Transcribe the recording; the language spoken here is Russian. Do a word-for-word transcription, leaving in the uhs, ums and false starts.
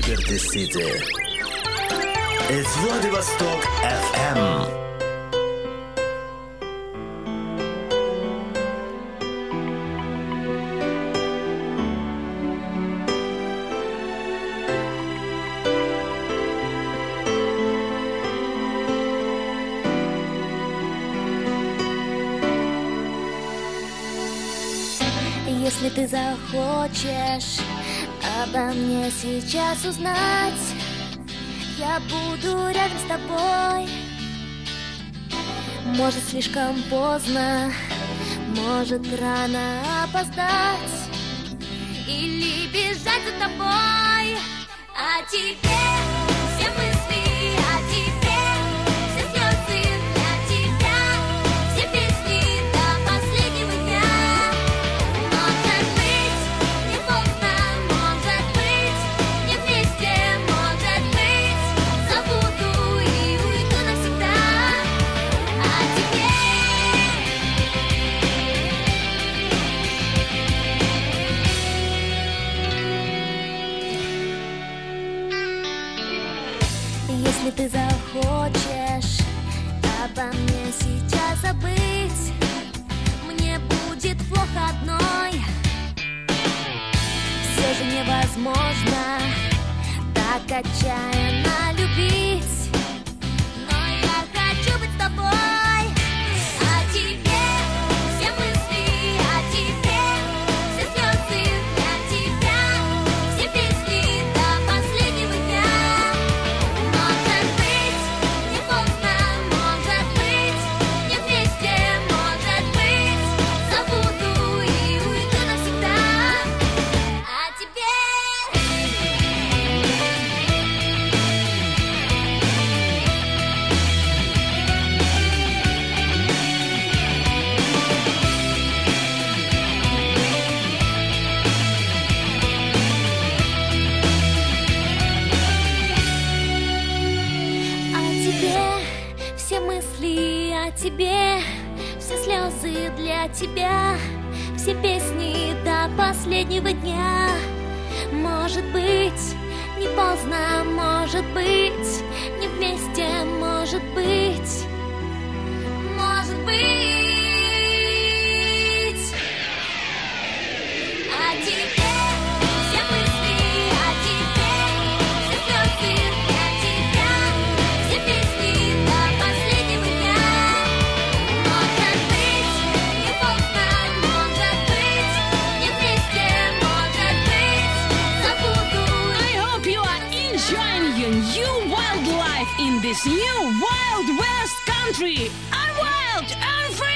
Liberty City. It's Владивосток эф эм. Если ты захочешь обо мне сейчас узнать, я буду рядом с тобой. Может, слишком поздно, может, рано опоздать или бежать за тобой. А теперь все мысли о тебе, все слезы для тебя, все песни до последнего дня. Может быть, не поздно, может быть, не вместе, может быть, забуду и уйду навсегда. А если ты захочешь обо мне сейчас забыть, мне будет плохо одной. Все же невозможно так отчаянно любить, но я хочу быть с тобой. А теперь все мысли о тебе, все слезы для тебя, все песни до последнего дня. Может быть, не поздно, может быть, не вместе, может быть, забуду и уйду навсегда. А теперь о тебе, все мысли о тебе, все слезы для тебя, все песни до последнего дня. Может быть, не поздно, может быть, не вместе, может быть, может быть. А теперь все мысли о тебе, все слезы для тебя, все песни до последнего дня. Может быть, не поздно, может быть, не вместе, может быть, забуду. I hope you are enjoying your new wild life in this new Wild West country. I'm wild and free.